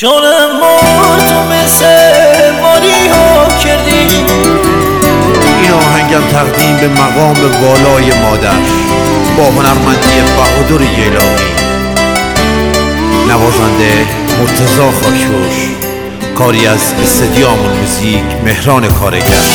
جانم مار تو مثل ماری ها کردی. این آهنگم تقدیم به مقام والای مادر با هنرمندی بهادر ییلاقی، نوازنده مرتضی خاکپور، کاری از استدیو موزیک مهران کارگر.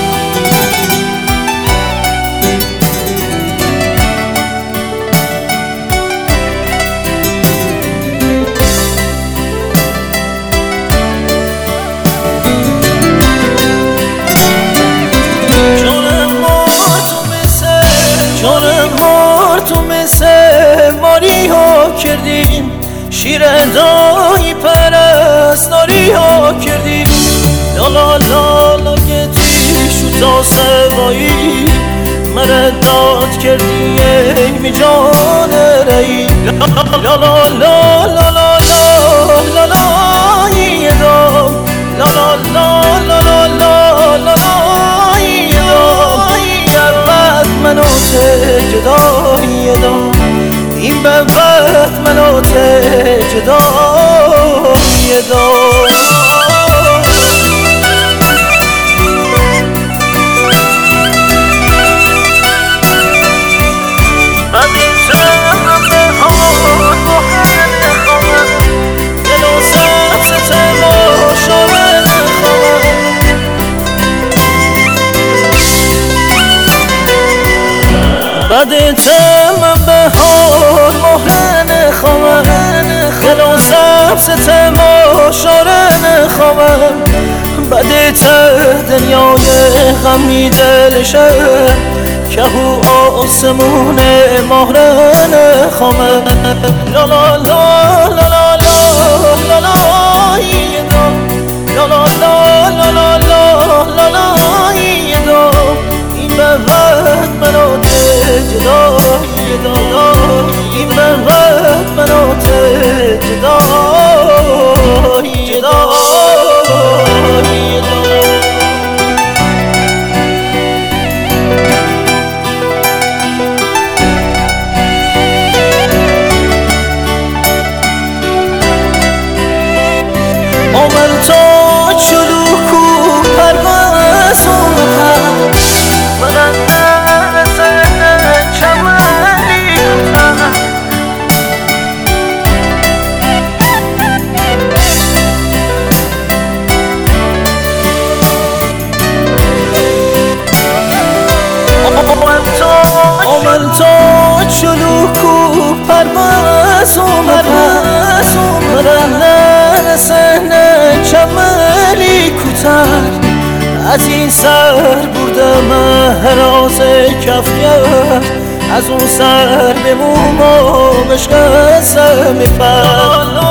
ماری ها کردیم، شیر دایی پرستاری ها کردیم. لالا لالا گتی شوتا سوایی مرداد کردی ای می جان رئی. لالا لالا لالا لالا ایدا، لالا لالا لالا لالا ایدا. گرد منو جدایی دا، این ببت منو جدایی دا. بدیتم من به حال مهر نخواهم، دلو سبستم و شاره نخواهم. بدیتم دنیای غمی دلشه که هو آسمون مهر نخواهم. لالا لالا لالا لالا ایدا، لالا لالا لالا لالا ایدا. این بهت منو جدایی دا، این بهت منو جدایی دا. آمد تا چلوکو پرواز اومد، من آمد تا چلوکو پرواز اومد، مرن سحنه چملی کوتر. از این سر بردم هراز کفگر، از اون سر به موم مشکستم پر.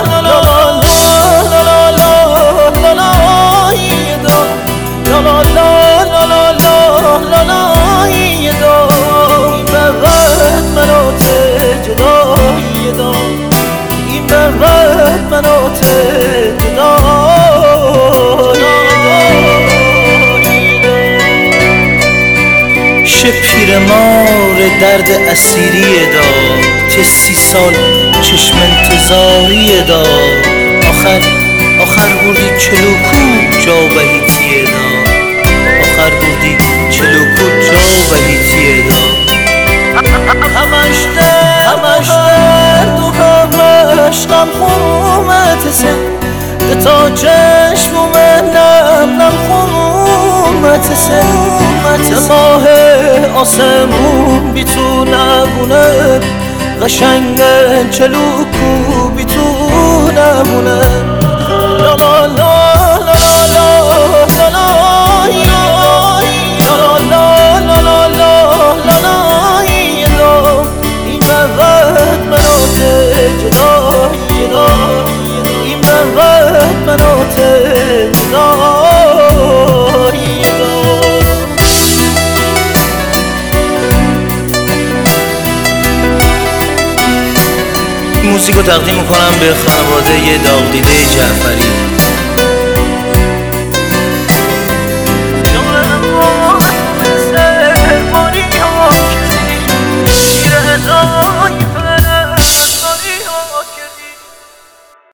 پیر مار درد اسیری دا، ته 30 سال چشم انتظاری دا. آخر بردی چلوکو جا بهیتیه دا، آخر بردی چلوکو جا بهیتیه دا. همش درد و همش غم خومت سن، تا چشم من نم خومت سن. ماه آسمون بی تو نمونه، قشنگ چلوکو بی تو نمونه. لالا لالا لالا لالا لالا لالا ایدا. این بهت منو جدایی دا، این بهت منو جدایی دا. موزیک رو تقدیم میکنم به خانواده داغدیده جعفری.